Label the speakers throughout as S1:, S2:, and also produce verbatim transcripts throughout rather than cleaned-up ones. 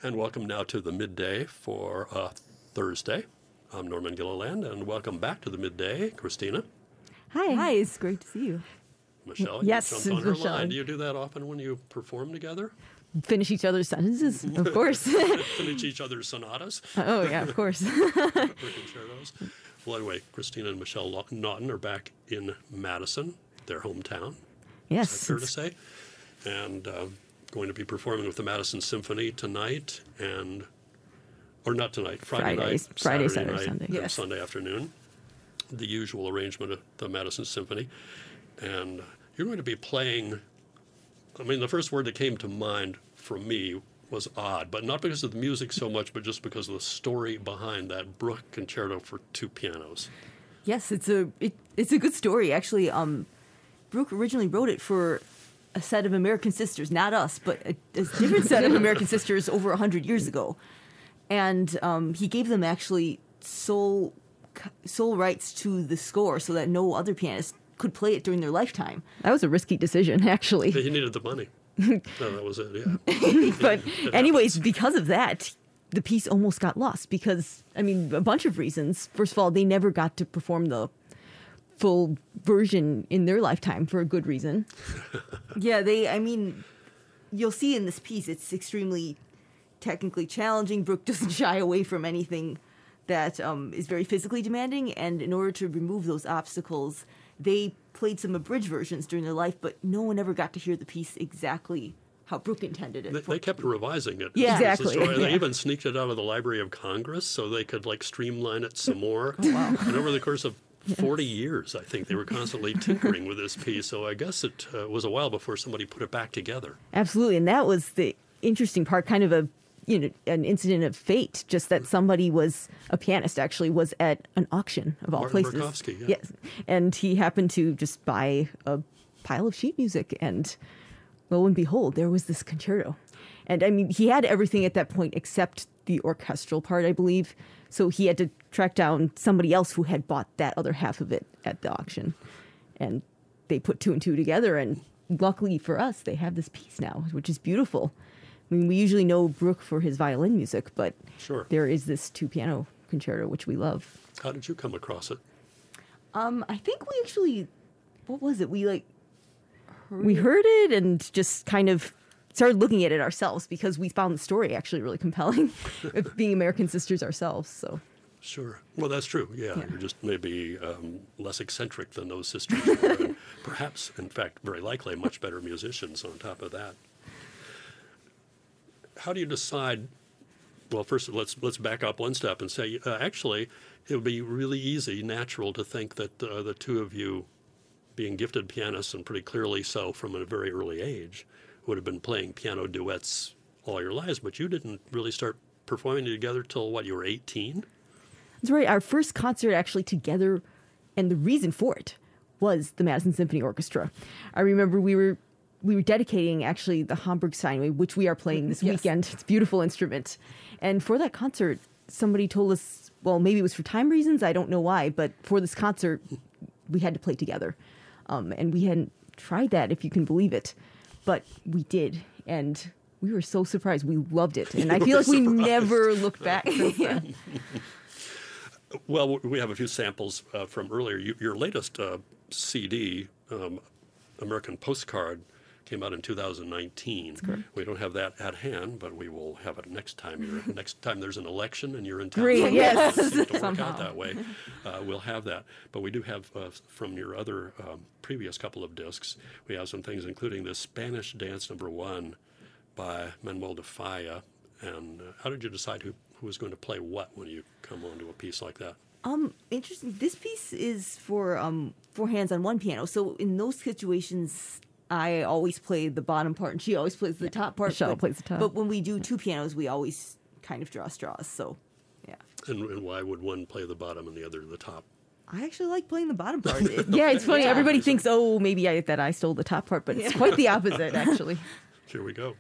S1: And welcome now to the midday for uh, Thursday. I'm Norman Gilliland, and welcome back to the midday, Christina.
S2: Hi. Hi, it's great to see you.
S1: Michelle,
S2: yes,
S1: you jumped on her
S2: Michelle.
S1: line. Do you do that often when you perform together?
S2: Finish each other's sentences, of course.
S1: Finish each other's sonatas?
S2: Oh, yeah, of course.
S1: Or concertos? Well, anyway, Christina and Michelle Naughton are back in Madison, their hometown.
S2: Yes.
S1: Is that fair to say? And uh, going to be performing with the Madison Symphony tonight and, or not tonight, Friday
S2: Fridays,
S1: night,
S2: Friday,
S1: Saturday
S2: Saturday,
S1: night,
S2: Sunday.
S1: and
S2: Yes.
S1: Sunday afternoon. The usual arrangement at the Madison Symphony. And you're going to be playing, I mean, the first word that came to mind from me was odd, but not because of the music so much, but just because of the story behind that Bruch concerto for two pianos.
S2: Yes, it's a it, it's a good story, actually. Um, Bruch originally wrote it for a set of American Sisters, not us, but a, a different set of American Sisters over one hundred years ago. And um, he gave them actually sole, sole rights to the score so that no other pianist could play it during their lifetime. That was a risky decision, actually.
S1: He needed the money. No, that was it, yeah.
S2: But anyways, because of that, the piece almost got lost because, I mean, a bunch of reasons. First of all, they never got to perform the full version in their lifetime for a good reason. Yeah, they, I mean, you'll see in this piece, it's extremely technically challenging. Bruch doesn't shy away from anything that um, is very physically demanding, and in order to remove those obstacles, they played some abridged versions during their life, but no one ever got to hear the piece exactly how Bruch intended it.
S1: They, they kept revising it.
S2: Yeah,
S1: That's the
S2: exactly.
S1: story. They
S2: Yeah.
S1: even sneaked it out of the Library of Congress so they could like streamline it some more.
S2: Oh, wow.
S1: And over the course of forty years, I think, they were constantly tinkering with this piece. So I guess it uh, was a while before somebody put it back together.
S2: Absolutely, and that was the interesting part, kind of a you know an incident of fate, just that somebody was a pianist actually was at an auction of all
S1: Martin
S2: places.
S1: Berkowski, yeah.
S2: Yes, and he happened to just buy a pile of sheet music, and lo and behold, there was this concerto. And I mean, he had everything at that point except the orchestral part, I believe. So he had to track down somebody else who had bought that other half of it at the auction, and they put two and two together. And luckily for us, they have this piece now, which is beautiful. I mean, we usually know Bruch for his violin music, but
S1: Sure.
S2: there is this two-piano concerto, which we love.
S1: How did you come across it?
S2: Um, I think we actually, what was it? We like, heard we heard it and just kind of started looking at it ourselves because we found the story actually really compelling, of being American Sisters ourselves. So.
S1: Sure. Well, that's true. Yeah, yeah. You're just maybe um, less eccentric than those sisters were, and perhaps, in fact, very likely, much better musicians on top of that. How do you decide? Well, first, let's let's back up one step and say, uh, actually, it would be really easy, natural to think that uh, the two of you, being gifted pianists and pretty clearly so from a very early age, would have been playing piano duets all your lives. But you didn't really start performing together till what? You were eighteen.
S2: That's right. Our first concert actually together, and the reason for it was the Madison Symphony Orchestra. I remember we were we were dedicating actually the Hamburg Steinway, which we are playing this
S3: Yes.
S2: weekend. It's a beautiful instrument. And for that concert, somebody told us, well, maybe it was for time reasons, I don't know why, but for this concert, we had to play together. Um, and we hadn't tried that, if you can believe it. But we did. And we were so surprised. We loved it. And I
S1: You
S2: feel
S1: were
S2: like we
S1: surprised.
S2: never looked back since then.
S1: Well, we have a few samples uh, from earlier. You, your latest uh, C D, um, American Postcard, came out in two thousand nineteen. We don't have that at hand, but we will have it next time. You're, next time there's an election and you're in town.
S2: Great, yes.
S1: It seems to work
S2: Somehow.
S1: out that way. Uh, we'll have that. But we do have, uh, from your other um, previous couple of discs, we have some things, including the Spanish Dance Number One by Manuel de Falla. And uh, how did you decide who, who was going to play what when you come onto a piece like that?
S2: Um, interesting. This piece is for um four hands on one piano. So in those situations, I always play the bottom part, and she always plays the top part.
S3: Michelle
S2: but,
S3: plays the top.
S2: But when we do two pianos, we always kind of draw straws. So, yeah.
S1: And, and why would one play the bottom and the other the top?
S2: I actually like playing the bottom part. It-
S3: Yeah, it's funny.
S2: Yeah.
S3: Everybody thinks, oh, maybe I, that I stole the top part, but it's quite the opposite, actually.
S1: Here we go.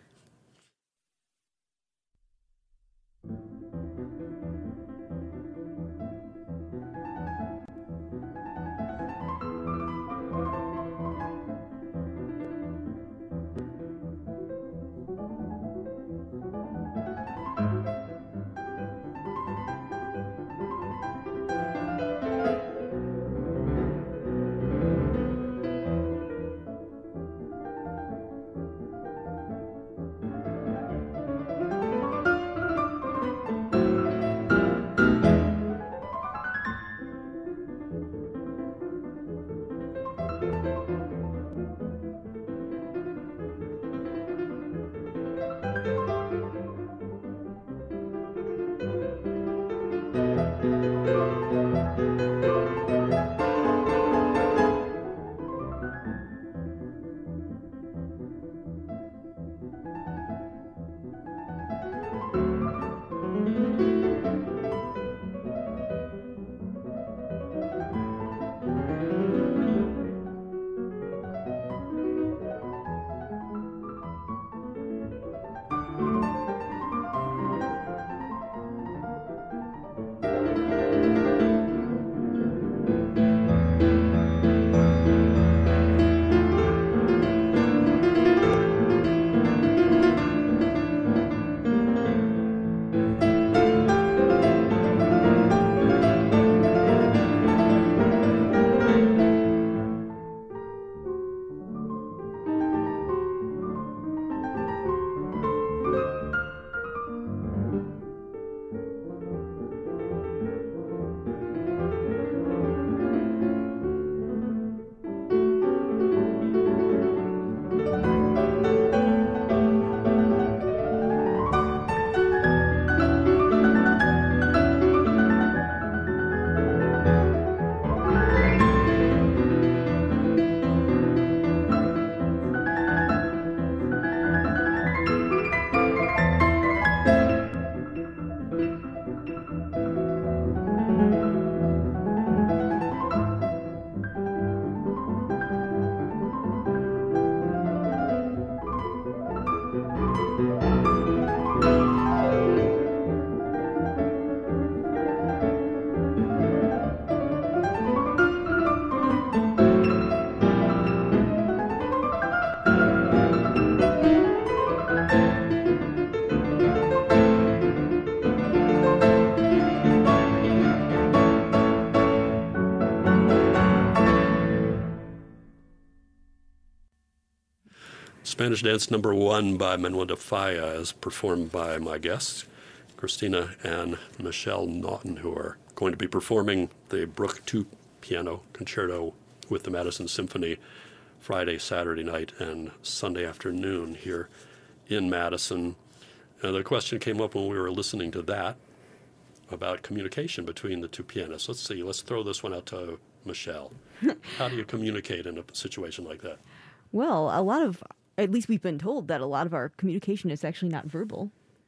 S1: Spanish Dance number one by Manuel de Falla is performed by my guests, Christina and Michelle Naughton, who are going to be performing the Bruch two Piano Concerto with the Madison Symphony Friday, Saturday night, and Sunday afternoon here in Madison. And the question came up when we were listening to that about communication between the two pianists. Let's see, let's throw this one out to Michelle. How do you communicate in a situation like that?
S2: Well, a lot of, at least we've been told that a lot of our communication is actually not verbal.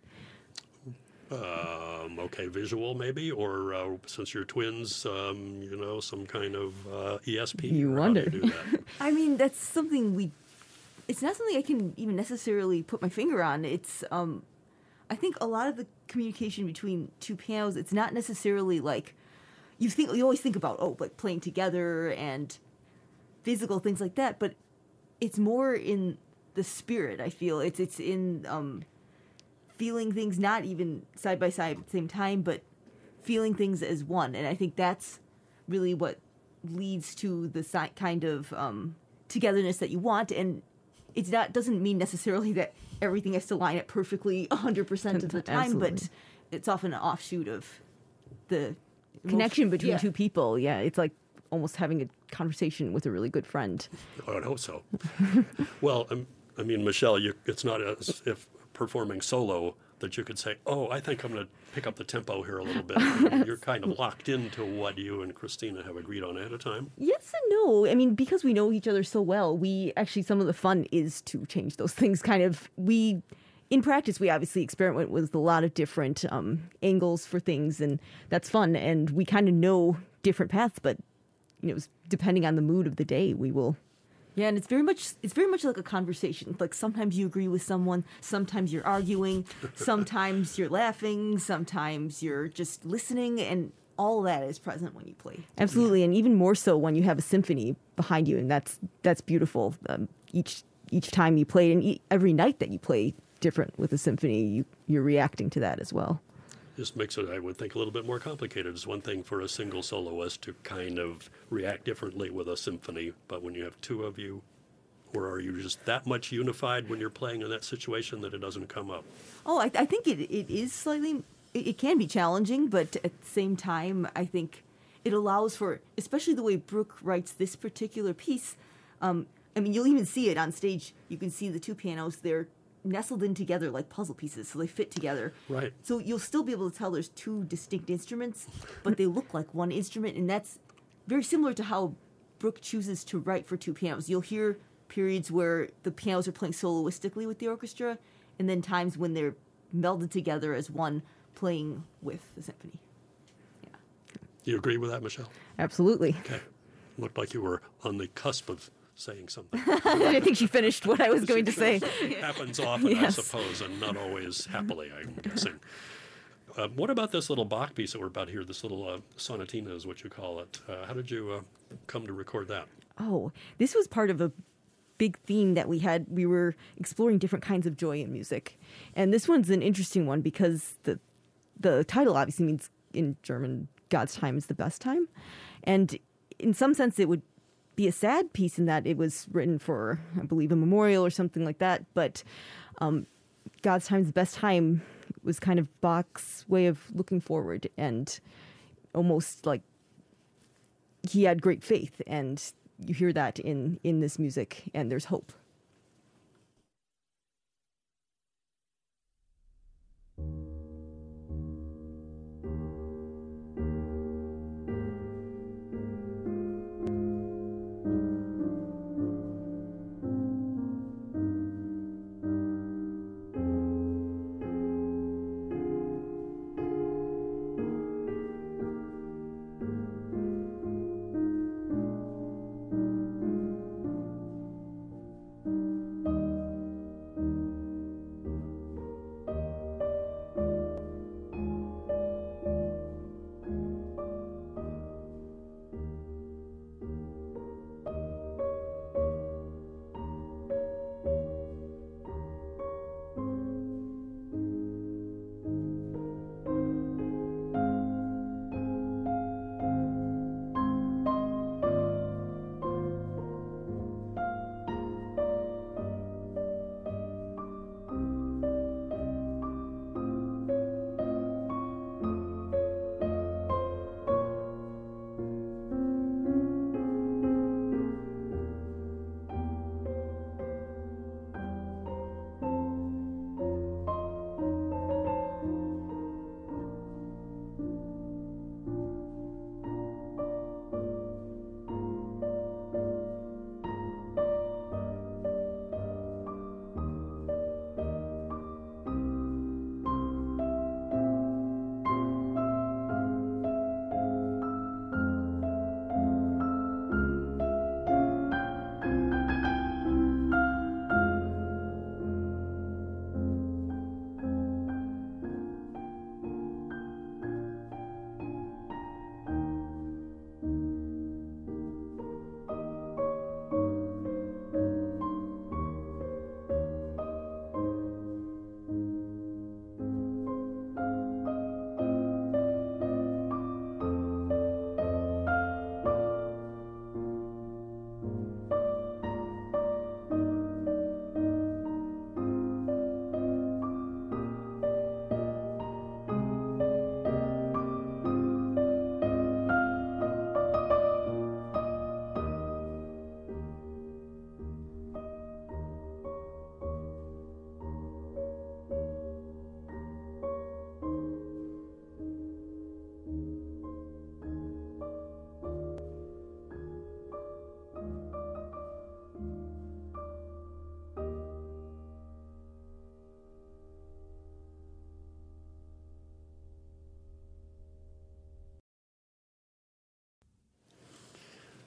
S1: Um, okay, visual maybe, or uh, since you're twins, um, you know, some kind of uh, E S P.
S2: You
S1: or how
S2: wonder.
S1: do you do that?
S2: I mean, that's something we, it's not something I can even necessarily put my finger on. It's, um, I think a lot of the communication between two pianos, it's not necessarily like, you think, you always think about, oh, like playing together and physical things like that, but it's more in the spirit, I feel. It's, it's in, um, feeling things not even side by side at the same time, but feeling things as one. And I think that's really what leads to the si- kind of um, togetherness that you want. And it's not doesn't mean necessarily that everything has to line up perfectly one hundred percent of the time,
S3: Absolutely.
S2: but it's often an offshoot of the
S3: Connection
S2: most-
S3: between
S2: yeah.
S3: two people. Yeah, it's like almost having a conversation with a really good friend.
S1: I would hope so. Well, um, I mean, Michelle, you, it's not as if performing solo that you could say, oh, I think I'm going to pick up the tempo here a little bit. You're kind of locked into what you and Christina have agreed on ahead of time.
S3: Yes and no. I mean, because we know each other so well, we actually, some of the fun is to change those things. Kind of, we, in practice, we obviously experiment with a lot of different um, angles for things, and that's fun. And we kind of know different paths, but, you know, depending on the mood of the day, we will.
S2: Yeah, and it's very much it's very much like a conversation. Like sometimes you agree with someone, sometimes you're arguing, sometimes you're laughing, sometimes you're just listening, and all that is present when you play.
S3: Absolutely, and even more so when you have a symphony behind you, and that's that's beautiful. Um, each each time you play, and e- every night that you play different with a symphony, you you're reacting to that as well.
S1: Just makes it, I would think, a little bit more complicated. It's one thing for a single soloist to kind of react differently with a symphony, but when you have two of you, or are you just that much unified when you're playing in that situation that it doesn't come up?
S2: Oh, I, I think it it is slightly it, it can be challenging, but at the same time, I think it allows for, especially the way Bruch writes this particular piece. Um, I mean, you'll even see it on stage. You can see the two pianos. They're nestled in together like puzzle pieces, so they fit together.
S1: Right.
S2: So you'll still be able to tell there's two distinct instruments, but they look like one instrument, and that's very similar to how Bruch chooses to write for two pianos. You'll hear periods where the pianos are playing soloistically with the orchestra, and then times when they're melded together as one playing with the symphony.
S1: Do you agree with that, Michelle?
S3: Absolutely.
S1: Okay. Looked like you were on the cusp of saying something.
S3: I think she finished what I was going to say.
S1: Happens often,
S3: Yes.
S1: I suppose, and not always happily, I'm guessing. Uh, what about this little Bach piece that we're about here, this little uh, sonatina is what you call it? Uh, how did you uh, come to record that?
S3: Oh, this was part of a big theme that we had. We were exploring different kinds of joy in music. And this one's an interesting one because the the title obviously means in German, God's time is the best time. And in some sense, it would be a sad piece in that it was written for, I believe, a memorial or something like that. But um, God's time is the best time was kind of Bach's way of looking forward, and almost like he had great faith, and you hear that in, in this music, and there's hope.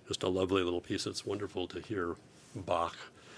S1: just a lovely little piece. It's wonderful to hear Bach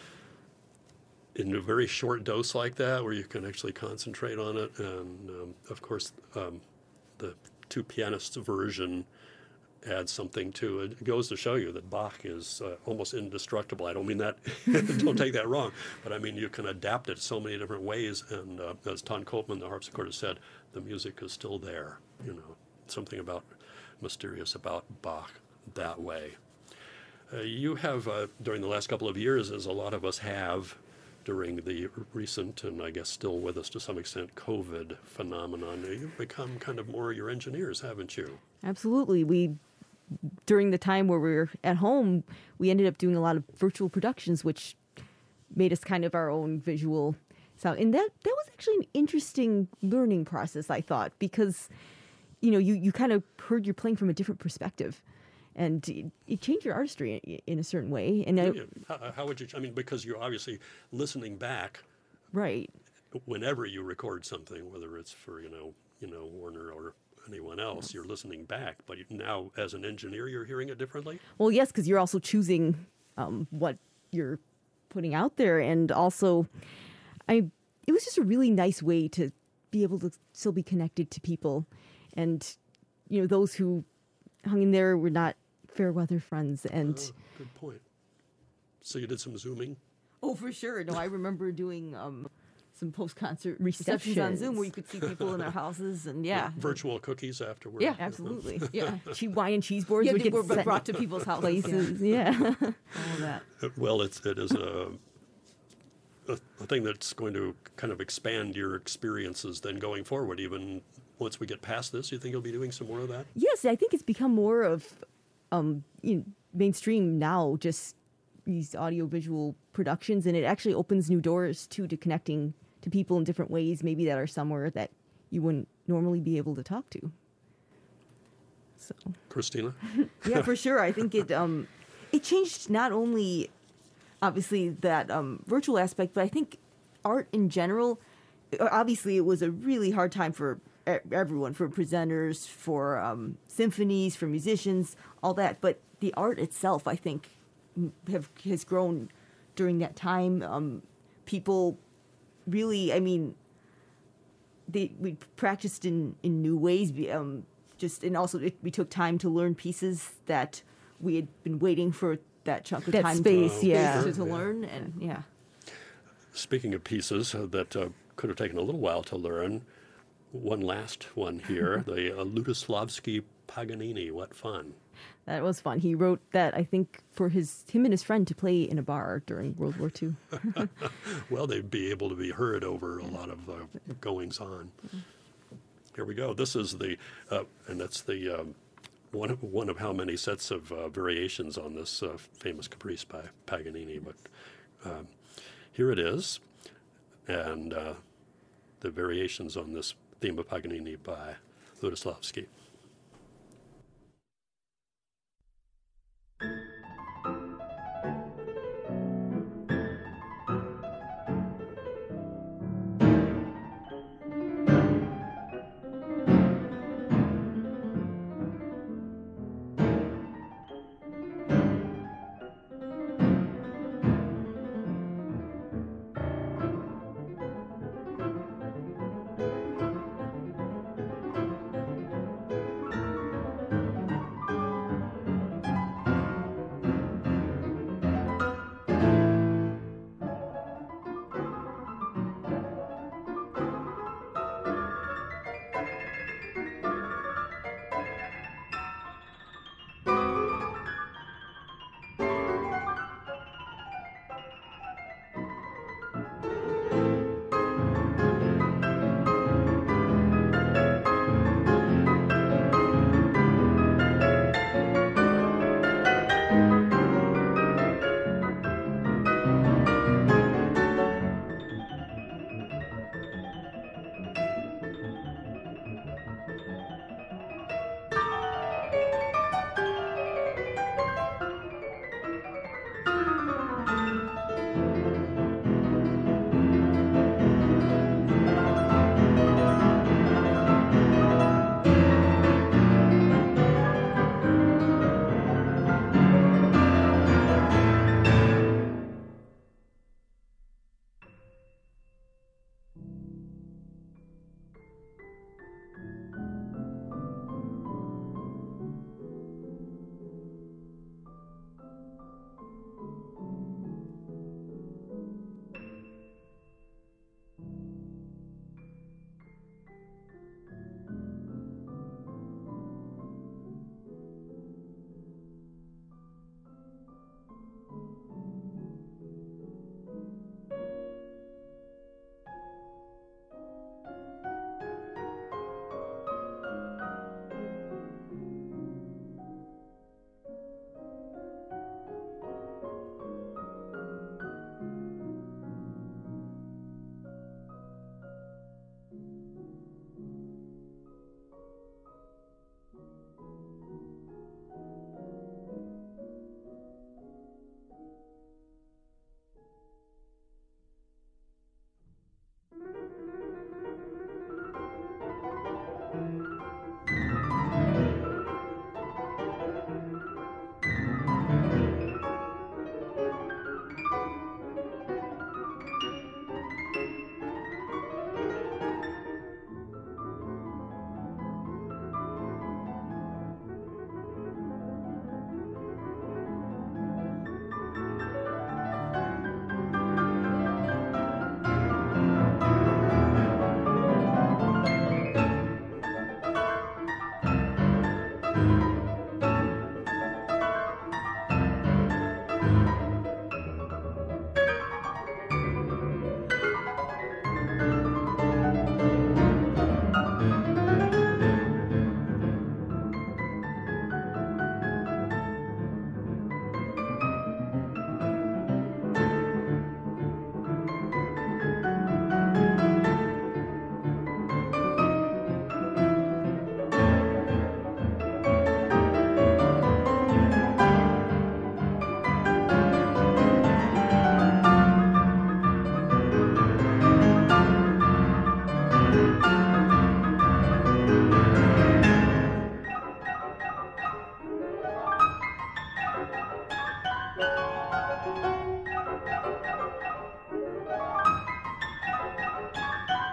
S1: in a very short dose like that, where you can actually concentrate on it. And um, of course, um, the two pianists version adds something to it. It goes to show you that Bach is uh, almost indestructible. I don't mean that, don't take that wrong, but I mean you can adapt it so many different ways. And uh, as Ton Koopman, the harpsichord, has said, the music is still there. You know, something about mysterious about Bach that way. Uh, you have, uh, during the last couple of years, as a lot of us have, during the recent, and I guess still with us to some extent, COVID phenomenon, you've become kind of more your engineers, haven't you?
S2: Absolutely. We, during the time where we were at home, we ended up doing a lot of virtual productions, which made us kind of our own visual sound. And that, that was actually an interesting learning process, I thought, because, you know, you, you kind of heard you're playing from a different perspective. And it, it changed your artistry in, in a certain way. And I,
S1: how, how would you, I mean, because you're obviously listening back.
S2: Right.
S1: Whenever you record something, whether it's for, you know, you know, Warner or anyone else, you're listening back. But now, as an engineer, you're hearing it differently?
S2: Well, yes, because you're also choosing um, what you're putting out there. And also, I it was just a really nice way to be able to still be connected to people. And, you know, those who hung in there were not fair weather friends. And
S1: oh, good point. So you did some Zooming?
S2: Oh, for sure. No, I remember doing um, some post-concert receptions on Zoom where you could see people in their houses, and yeah,
S1: yeah virtual cookies afterward.
S2: Yeah, absolutely. Yeah, wine and cheese boards
S3: yeah,
S2: would get
S3: were
S2: sent
S3: brought to people's houses.
S2: Places. Yeah, yeah.
S3: All of that.
S1: Well, it's it is a, a a thing that's going to kind of expand your experiences then going forward. Even once we get past this, you think you'll be doing some more of that?
S2: Yes, I think it's become more of um, you know, mainstream now. Just these audio-visual productions, and it actually opens new doors too to connecting to people in different ways, maybe that are somewhere that you wouldn't normally be able to talk to. So,
S1: Christina?
S2: Yeah, for sure. I think it um, it changed not only obviously that um, virtual aspect, but I think art in general. Obviously, it was a really hard time for everyone, for presenters, for um, symphonies, for musicians, all that. But the art itself, I think, have has grown during that time. Um, people really, I mean, they we practiced in, in new ways. Um, just and also it, we took time to learn pieces that we had been waiting for that chunk of
S3: that
S2: time
S3: space,
S2: to,
S3: yeah,
S2: to, to
S1: yeah.
S2: learn, and yeah.
S1: Speaking of pieces uh, that uh, could have taken a little while to learn, one last one here, the uh, Lutoslawski Paganini. What fun.
S2: That was fun. He wrote that, I think, for his him and his friend to play in a bar during World War Two.
S1: Well, they'd be able to be heard over a lot of uh, goings on. Here we go. This is the, uh, and that's the um, one of one of how many sets of uh, variations on this uh, famous caprice by Paganini. But um, here it is, and uh, the variations on this theme of Paganini by Lutoslawski.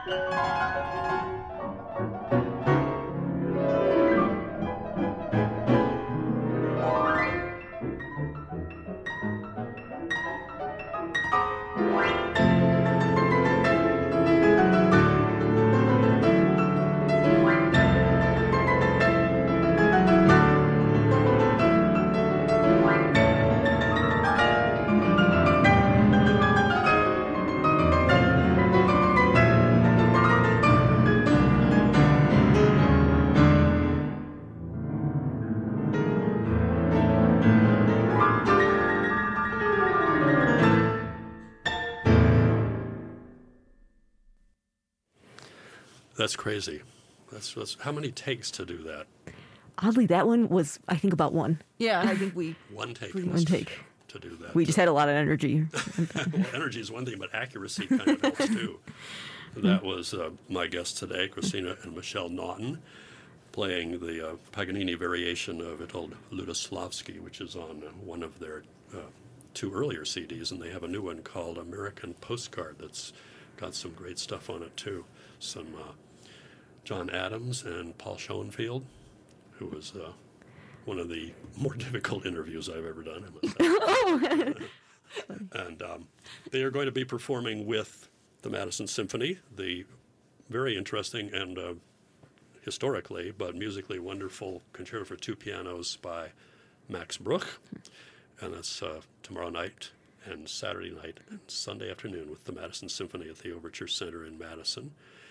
S1: That's crazy. That's, that's how many takes to do that?
S2: Oddly, that one was, I think, about one.
S3: Yeah, I think we.
S1: One take.
S2: One
S1: must-
S2: take.
S1: To do that.
S2: We just had a lot of energy.
S1: Well, energy is one thing, but accuracy kind of helps too. That was uh, my guest today, Christina and Michelle Naughton, playing the uh, Paganini variation of Witold Ludoslavsky, which is on uh, one of their uh, two earlier C Ds, and they have a new one called American Postcard that's got some great stuff on it too. Some uh, John Adams and Paul Schoenfield, who was uh, one of the more difficult interviews I've ever done, I must say. And um, they are going to be performing with the Madison Symphony, the very interesting and uh, historically but musically wonderful Concerto for Two Pianos by Max Bruch. And that's uh, tomorrow night and Saturday night and Sunday afternoon with the Madison Symphony at the Overture Center in Madison.